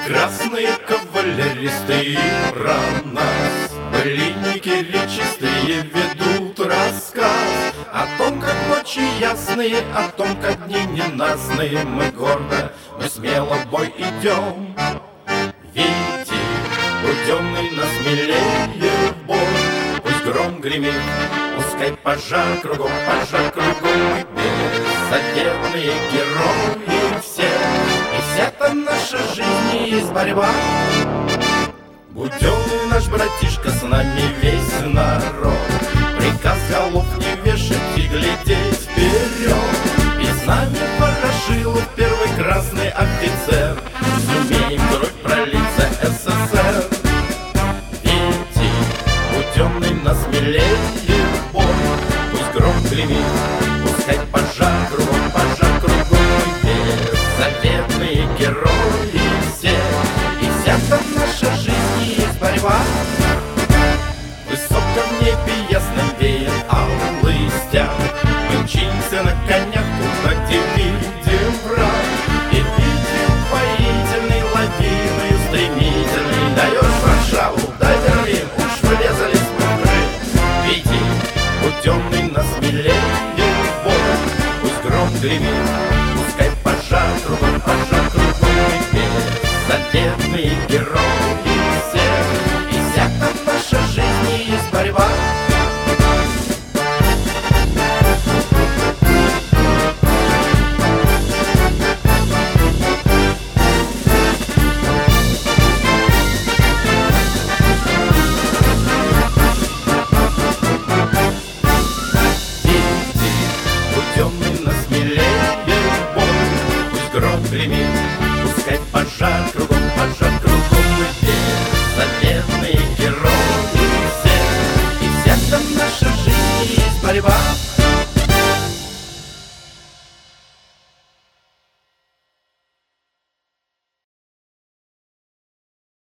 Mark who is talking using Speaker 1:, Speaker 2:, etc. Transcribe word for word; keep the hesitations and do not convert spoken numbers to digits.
Speaker 1: Прекрасные кавалеристы про нас, пылинники речистые ведут рассказ о том, как ночи ясные, о том, как дни ненастные. Мы гордо, мы смело в бой идем. Видите, буденный нас смелее в бой. Пусть гром гремит, пускай пожар кругом, пожар кругом. Мы беззаветные герои все, и вся-то наша жизнь и есть борьба. Буденный наш братишка, с нами весь народ. Приказ голов не вешать и глядеть вперед. И с нами Ворошилов, первый красный офицер. Сумеем кровь пролить за СССР. Видите, буденный нас смелее в бой. Пусть гром гремит, пускай пожар кругом, пожар кругом. Беззаветные герои все, и вся-то наша жизнь есть борьба. Высоко в небе ясном веет алый стяг. Мы мчимся на конях туда, где видим враг. И видим поительной лавиной стремительной. Даешь Варшаву, дай Берлин, уж врезались мы в Крым. Види, буденный нас смелее в бой. Пусть гром гремит, пускай пожар кругом, пожар кругом. Беззаветные герои все, и вся-то наша жизнь есть борьба. Гремит, пускай пожар кругом, пожар кругом. Мы беззаветные герои все, и вся-то наша жизнь есть борьба.